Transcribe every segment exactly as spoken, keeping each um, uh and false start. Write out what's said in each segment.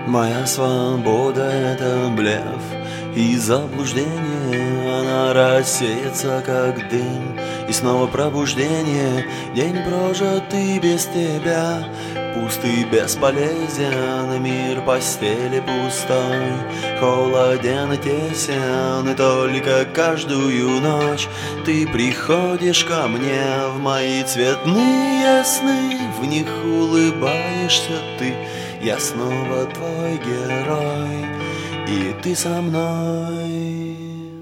Моя свобода — это блеф и заблуждение. Она рассеется, как дым, и снова пробуждение. День прожитый без тебя, пустый, бесполезен. И мир постели пустой, холоден и тесен. И только каждую ночь ты приходишь ко мне в мои цветные сны. В них улыбаешься ты, я снова твой герой, и ты со мной.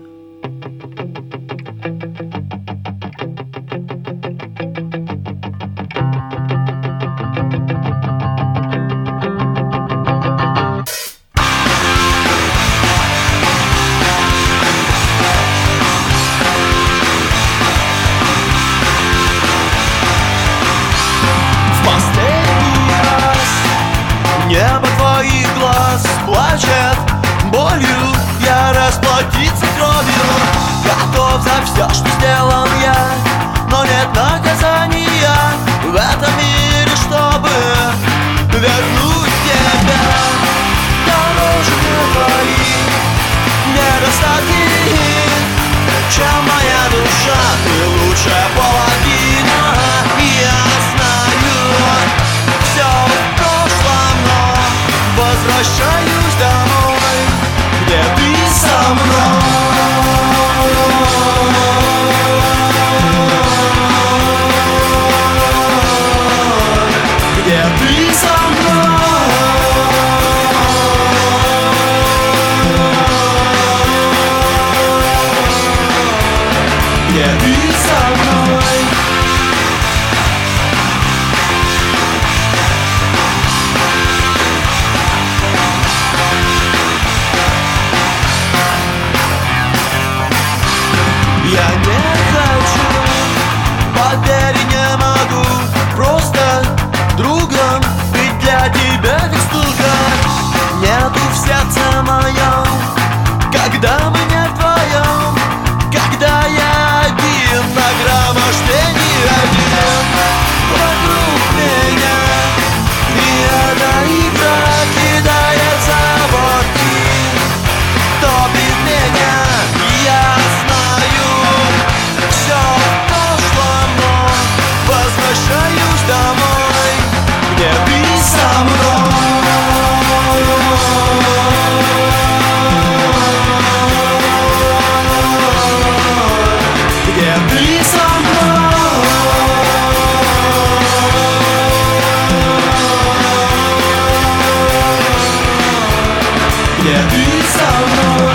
Небо твоих глаз плачет болью, я расплатиться кровью готов за все, что сделал я. Но нет наказания в этом мире, чтобы вернуть тебя. Дороже твои недостатки, чем моя душа. Ты лучшая половина, я знаю. Все в прошлом, но возвращаюсь домой, где ты со мной. Где ты со мной. Где ты со мной. Я не хочу, поверь, не могу просто другом быть для тебя как стука. Нету в сердце моем, когда мы не вдвоем, когда я один на громождении один вокруг меня. И эта игра кидается в борти, топит меня. Я все в прошлом, но возвращаюсь домой, где ты со мной. Где ты со мной. Где ты со мной.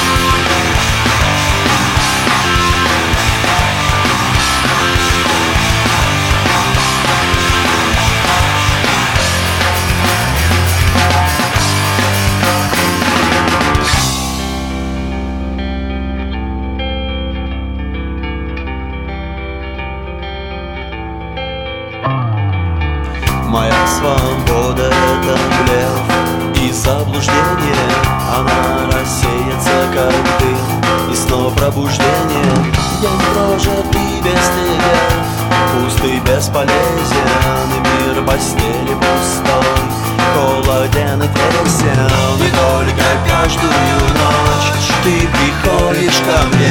Моя свобода — это блеф и заблуждение. Она рассеется, как дым, и снова пробуждение. День прожитый без тебя, пустый, бесполезен. И мир постели пустой, холоден и тесен. И только каждую ночь ты приходишь ко мне